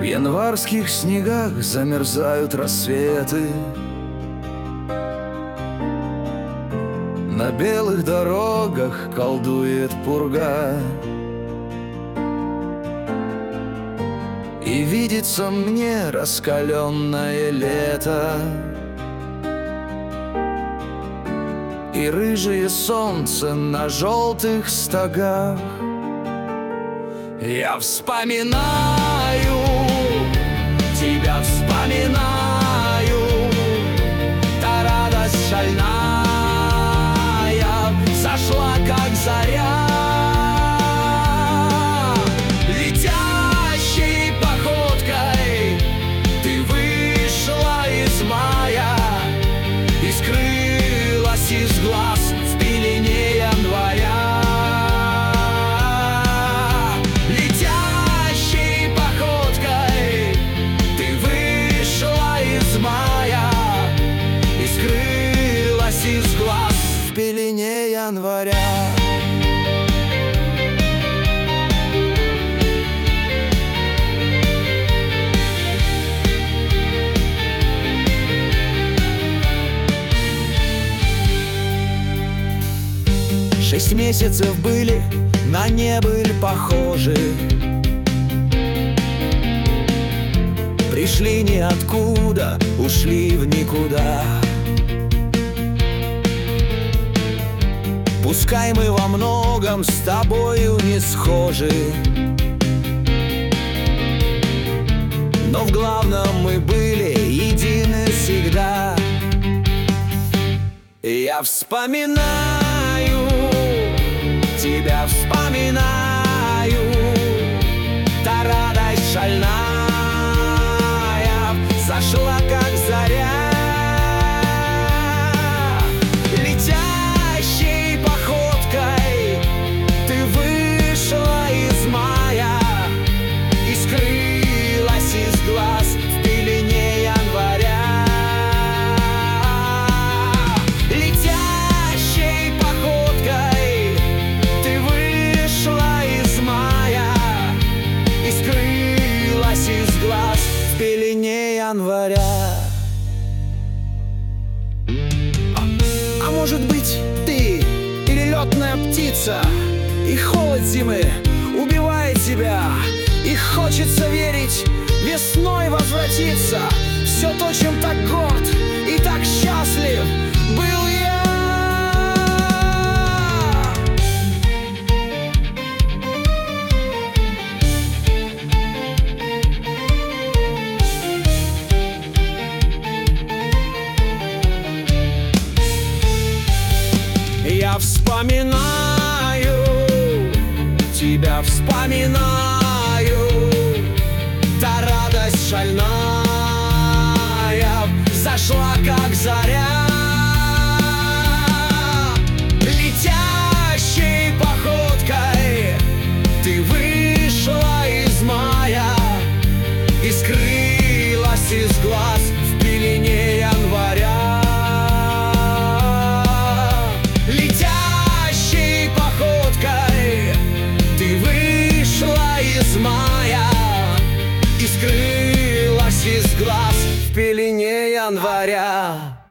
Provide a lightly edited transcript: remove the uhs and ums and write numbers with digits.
январских снегах замерзают рассветы. На белых дорогах колдует пурга. И видится мне раскаленное лето, и рыжее солнце на желтых стогах. Я вспоминаю, тебя вспоминаю, та радость шальная зашла, как заря. Летящей походкой ты вышла из мая и скрылась из глаз в пелене января. Из глаз в пелене января. Шесть месяцев были на небыль похожи, пришли ниоткуда, ушли в никуда. Пускай мы во многом с тобою не схожи, но в главном мы были едины всегда. Я вспоминаю, тебя вспоминаю, та радость шальная зашла, как заря. Января. А может быть, ты или летная птица, и холод зимы убивает тебя, и хочется верить, весной возвратиться. Все то, чем так горд и так счастлив был я. Я вспоминаю, тебя вспоминаю, та радость шальная зашла, как заря. Летящей походкой ты вышла из мая и скрылась из глаз в пелене января. Скрылась из глаз в пелене января.